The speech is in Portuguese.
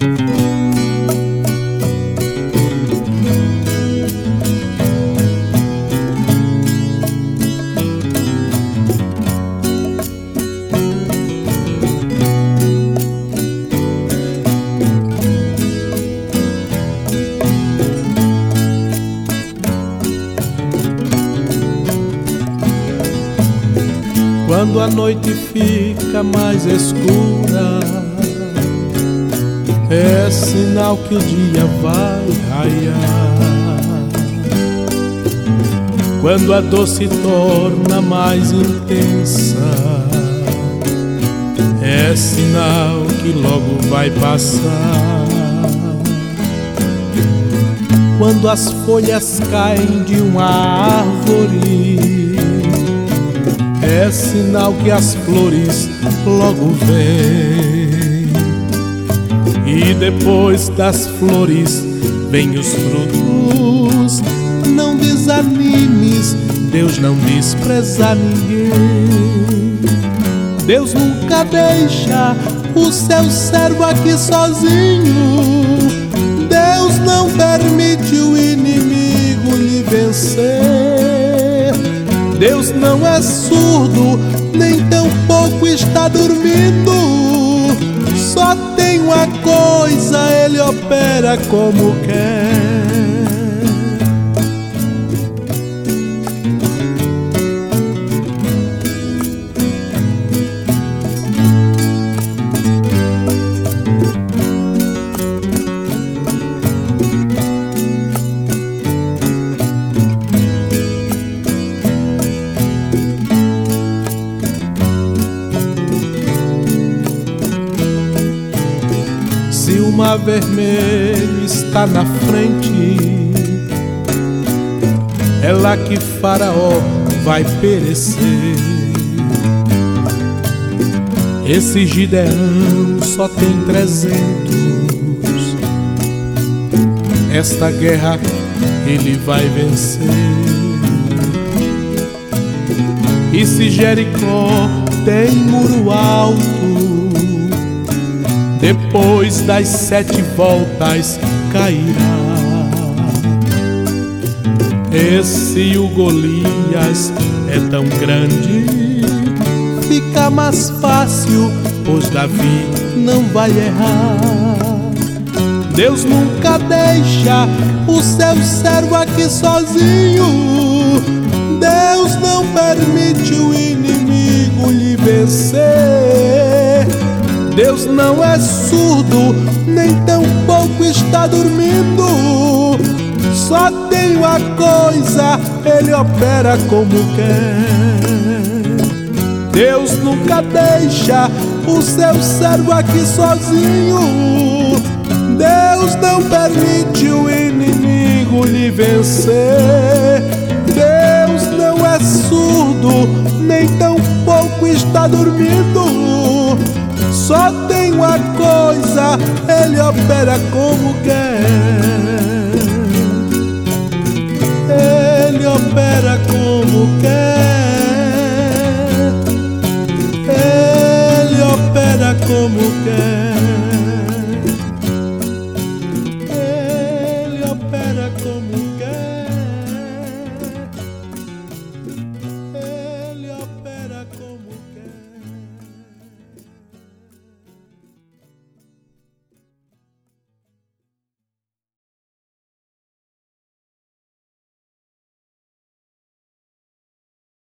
Quando a noite fica mais escura, é sinal que o dia vai raiar. Quando a dor se torna mais intensa, é sinal que logo vai passar. Quando as folhas caem de uma árvore, é sinal que as flores logo vêm. E depois das flores vem os frutos. Não desanimes, Deus não despreza ninguém. Deus nunca deixa o seu servo aqui sozinho. Deus não permite o inimigo lhe vencer. Deus não é surdo, nem tampouco está dormindo. Só tem uma coisa, Ele opera como quer. Se o mar vermelho está na frente, é lá que Faraó vai perecer. Esse Gideão só tem 300. Esta guerra ele vai vencer. E se Jericó tem muro alto, depois das 7 voltas cairá. Esse o Golias é tão grande, fica mais fácil, pois Davi não vai errar. Deus nunca deixa o seu servo aqui sozinho. Deus não permite o inimigo lhe vencer. Deus não é surdo, nem tampouco está dormindo. Só tem uma coisa, Ele opera como quer. Deus nunca deixa o seu servo aqui sozinho. Deus não permite o inimigo lhe vencer. Deus não é surdo, nem tampouco está dormindo. Só tem uma coisa, Ele opera como quer. Ele opera como quer. Ele opera como quer.